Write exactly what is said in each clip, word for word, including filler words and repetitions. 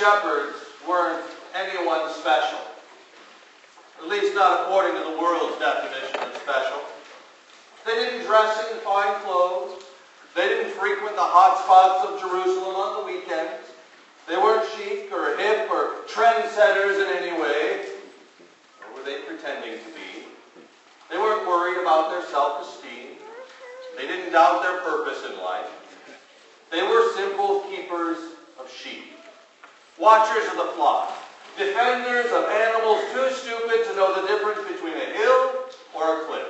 shepherds weren't anyone special. At least not according to the world's definition of special. They didn't dress in fine clothes. They didn't frequent the hot spots of Jerusalem on the weekends. They weren't chic or hip or trendsetters in any way. Or were they pretending to be? They weren't worried about their self-esteem. They didn't doubt their purpose in life. They were simple keepers of sheep, watchers of the flock, defenders of animals too stupid to know the difference between a hill or a cliff.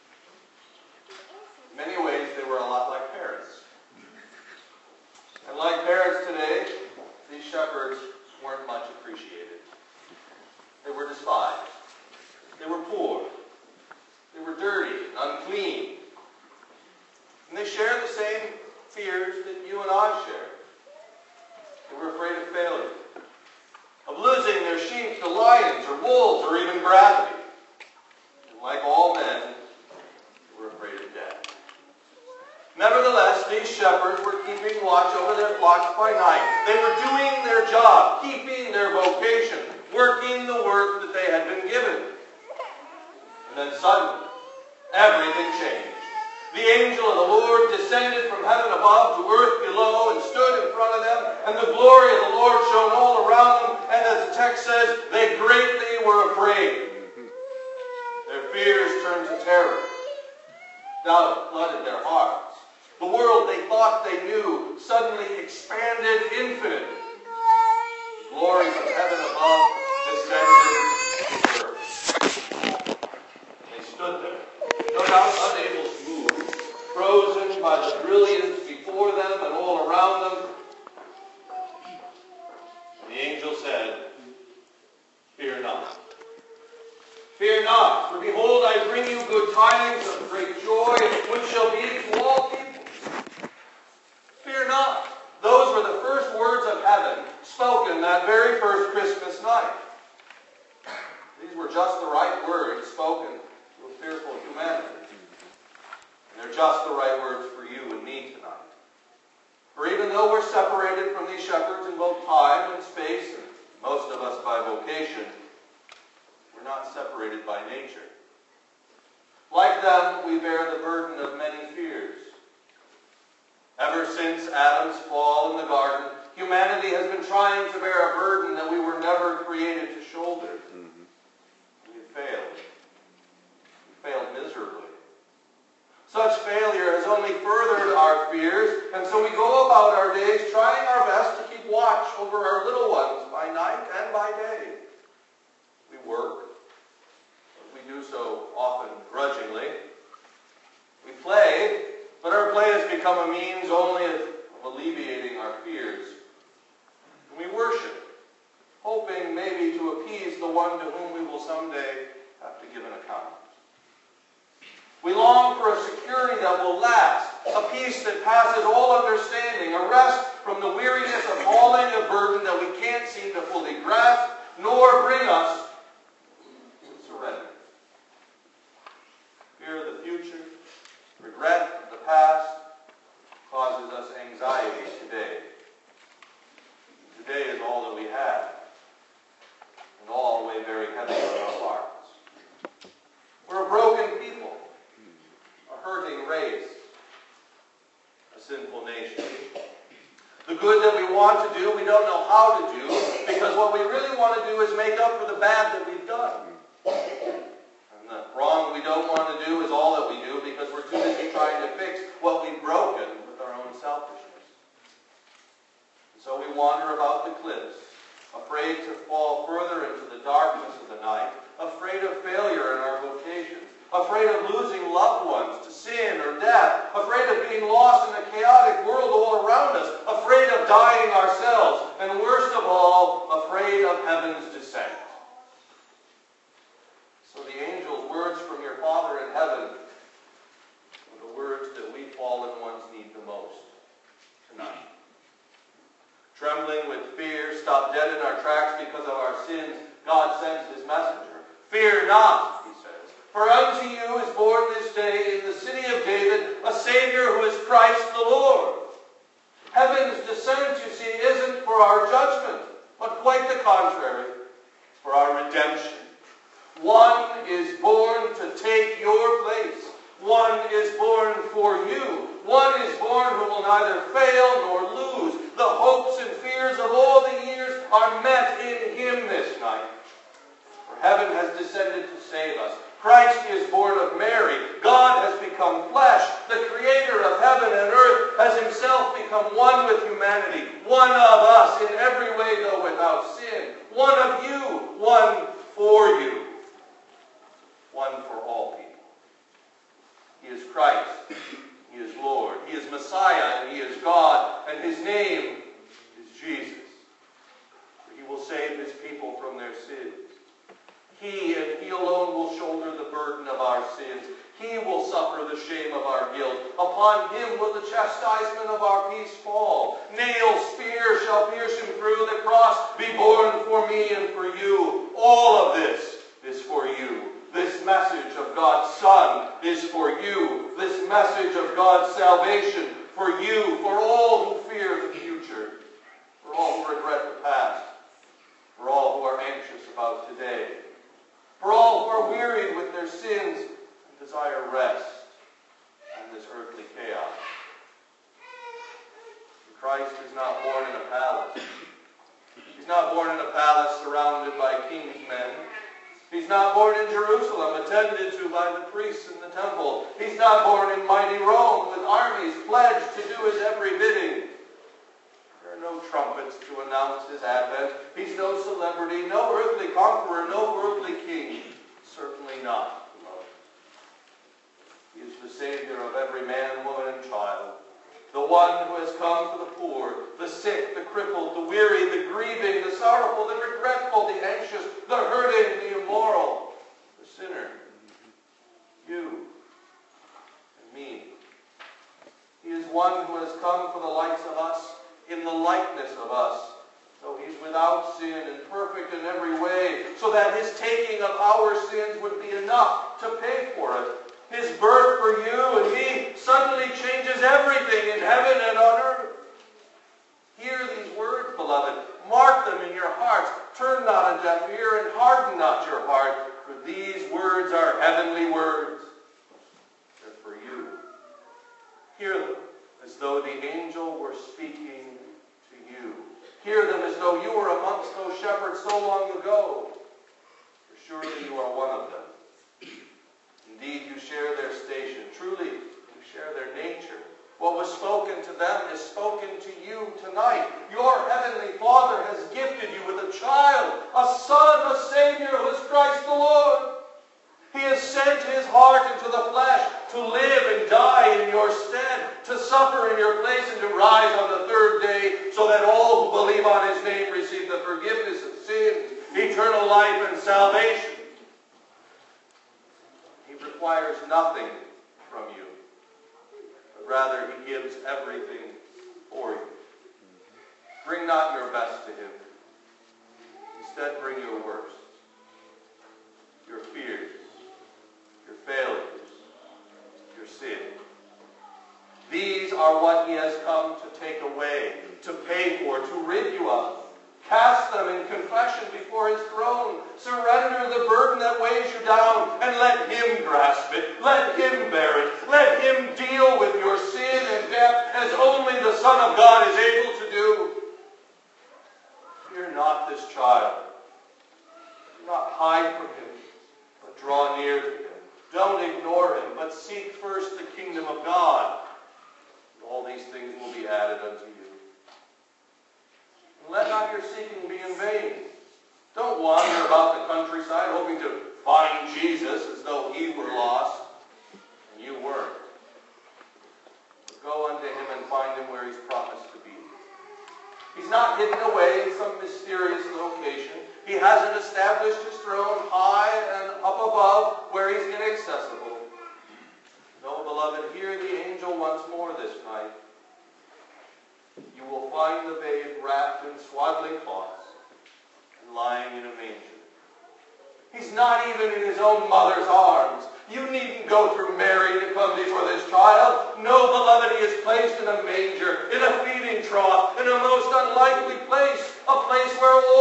In many ways, they were a lot like parents. And like parents today, these shepherds weren't much appreciated. They were despised. They were poor. They were dirty and unclean. And they shared the same fears that you and I share. They were afraid of failure, of losing their sheep to lions or wolves or even gravity. And like all men, they were afraid of death. Nevertheless, these shepherds were keeping watch over their flocks by night. They were doing their job, keeping their vocation, working the work that they had been given. And then suddenly, everything changed. The angel of the Lord descended from heaven above to earth below and stood in front of them, and the glory of the Lord shone all around them, and as the text says, they greatly were afraid. Their fears turned to terror. Doubt flooded their hearts. The world they thought they knew suddenly expanded infinitely. The glories of heaven above descended to earth. They stood there, no doubt unable to move, frozen by the brilliance before them and all around them. And the angel said, "Fear not. Fear not, for behold, I bring you good tidings of great joy, which shall be to all people. Fear not." Those were the first words of heaven spoken that very first Christmas night. These were just the right words spoken to a fearful humanity. And they're just the right words for you and me tonight. For even though we're separated from these shepherds in both time and space, and most of us by vocation, we're not separated by nature. Like them, we bear the burden of many fears. Ever since Adam's fall in the garden, humanity has been trying to bear a burden that we were never created to shoulder. Mm-hmm. We have failed. We failed miserably. Such failure has only furthered our fears, and so we go about our days trying our best to keep watch over our little ones by night and by day. We work. We do so often grudgingly. We play, but our play has become a means only of, of alleviating our fears. And we worship, hoping maybe to appease the one to whom we will someday have to give an account. We long for a security that will last, a peace that passes all understanding, a rest from the weariness of hauling a burden that we can't seem to fully grasp, nor bring us to surrender. Fear of the future, regret of the past, causes us anxiety today. Today is all that we have, and all weigh very heavy on our hearts. We're a broken people, a hurting race, a sinful nation. The good that we want to do, we don't know how to do, because what we really want to do is make up for the bad that we've done. And the wrong we don't want to do is all that we do, because we're too busy trying to fix what we've broken with our own selfishness. And so we wander about the cliffs, afraid to fall further into the darkness of the night, afraid of failure in our vocation, afraid of losing loved ones to sin or death, afraid of being lost in a chaotic world all around us, afraid of dying ourselves, and worst of all, afraid of heaven's descent. So the angel's words from your Father in heaven are the words that we fallen ones need the most tonight. Trembling with fear, stopped dead in our tracks because of our sins, God sends His messenger. Fear not, He says, for unto you is born this day in the city of David a Savior who is Christ the Lord. Heaven's descent, you see, isn't for our judgment, but quite the contrary, for our redemption. One is born to take your place. One is born for you. One is born who will neither fail nor lose. The hopes and fears of all the years are met in him this night. For heaven has descended to save us. Christ is born of Mary. God has become flesh. The creator of heaven and earth has himself become one with humanity. One of us in every way, though without sin. One of you. One for you. One for all people. He is Christ. He is Lord. He is Messiah, and he is God. And his name is Jesus. For he will save his people from their sins. He and he alone will shoulder the burden of our sins. He will suffer the shame of our guilt. Upon him will the chastisement of our peace fall. Nail, spear shall pierce him through. The cross be borne for me and for you. All of this is for you. This message of God's Son is for you. This message of God's salvation for you, for all who fear the future, for all who regret the past, for all who are anxious about today, for all who are wearied with their sins and desire rest in this earthly chaos. Christ is not born in a palace. He's not born in a palace surrounded by king's men. He's not born in Jerusalem, attended to by the priests in the temple. He's not born in mighty Rome, with armies pledged to do his every bidding. There are no trumpets to announce his advent. He's no celebrity, no earthly conqueror, no worldly king. Certainly not, beloved. He is the Savior of every man, woman, and child. The one who has come for the poor, the sick, the crippled, the weary, the grieving, the sorrowful, the regretful, the anxious, the hurting, the immoral, the sinner. You and me. He is one who has come for the likes of us, in the likeness of us, though he's without sin and perfect in every way, so that his taking of our sins would be enough to pay for it. His birth for you and me suddenly changes everything in heaven and on earth. Hear these words, beloved. Mark them in your hearts. Turn not a deaf ear and harden not your heart, for these words are heavenly words. They're for you. Hear them as though the angel were speaking to you. Hear them as though you were amongst those shepherds so long ago. For surely you are one of them. Indeed, you share their station. Truly, you share their nature. What was spoken to them is spoken to you tonight. Your heavenly Father has gifted you with a child, a son, a Savior who is Christ the Lord. He has sent his heart into the flesh to live and die in your stead, to suffer in your place and to rise on the third day, so that all who believe on his name receive the forgiveness of sins, eternal life, and salvation. Requires nothing from you, but rather he gives everything for you. Bring not your best to him. Instead, bring your worst, your fears, your failures, your sin. These are what he has come to take away, to pay for, to rid you of. Cast them in confession before his throne. Surrender the burden that weighs you down and let him grasp it. Let him bear it. Let him deal with your sin and death as only the Son of God is able to do. Fear not this child. Do not hide from him, but draw near to him. Don't ignore him, but seek first the kingdom of God. And all these things will be added unto you. Let not your seeking be in vain. Don't wander about the countryside hoping to find Jesus as though he were lost and you weren't. But go unto him and find him where he's promised to be. He's not hidden away in some mysterious location. He hasn't established his throne high and up above where he's inaccessible. No, beloved, hear the angel once more this night. You will find the babe wrapped in swaddling cloths and lying in a manger. He's not even in his own mother's arms. You needn't go through Mary to come before this child. No, beloved, he is placed in a manger, in a feeding trough, in a most unlikely place, a place where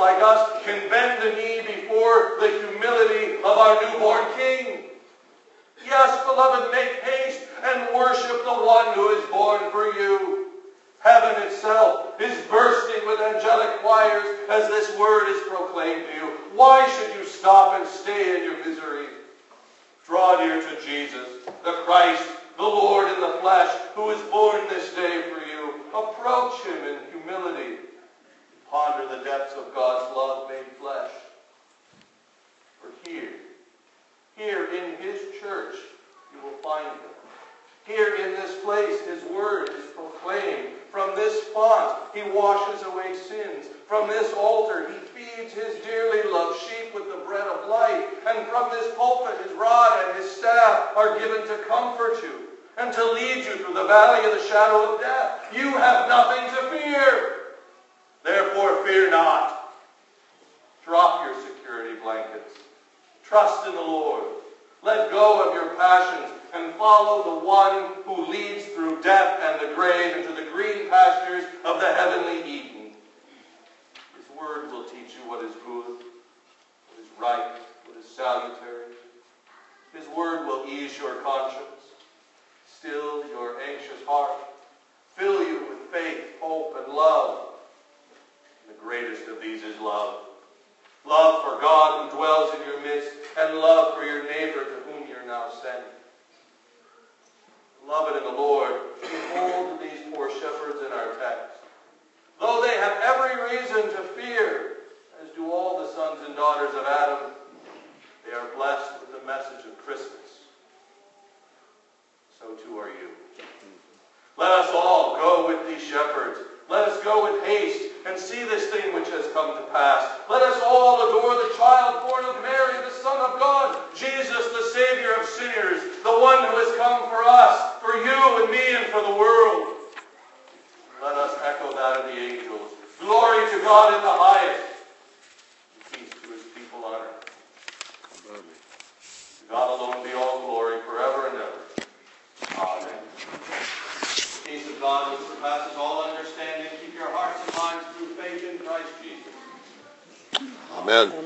like us can bend the knee before the humility of our newborn King. Yes, beloved, make haste and worship the one who is born for you. Heaven itself is bursting with angelic choirs as this word is proclaimed to you. Why should you stop and stay in your misery? Draw near to Jesus, the Christ, the Lord in the flesh, who is born this day for you. Approach him in humility. Ponder the depths of God's love made flesh. For here, here in his church, you will find him. Here in this place, his word is proclaimed. From this font, he washes away sins. From this altar, he feeds his dearly loved sheep with the bread of life. And from this pulpit, his rod and his staff are given to comfort you and to lead you through the valley of the shadow of death. You have nothing to fear. Therefore, fear not. Drop your security blankets. Trust in the Lord. Let go of your passions and follow the one who leads through death and the grave into the green pastures of the heavenly Eden. His word will teach you what is good, what is right, what is salutary. His word will ease your conscience, still your anxious heart, fill you with faith, hope, and love. And the greatest of these is love. Love for God who dwells in your midst, and love for your neighbor to whom you're now sent. Beloved in the Lord, behold these poor shepherds in our text. Though they have every reason to fear, as do all the sons and daughters of Adam, they are blessed with the message of Christmas. So too are you. Let us all go with these shepherds. Let us go with haste and see this thing which has come to pass. Let us all adore the child born of Mary, the Son of God, Jesus, the Savior of sinners, the one who has come for us, for you and me and for the world. Let us echo that of the angels. Glory to God in the highest, and peace to his people on earth. Amen. To God alone be all glory forever and ever. Amen. The peace of God which surpasses all understanding, keep your hearts and minds through faith in Christ Jesus. Amen.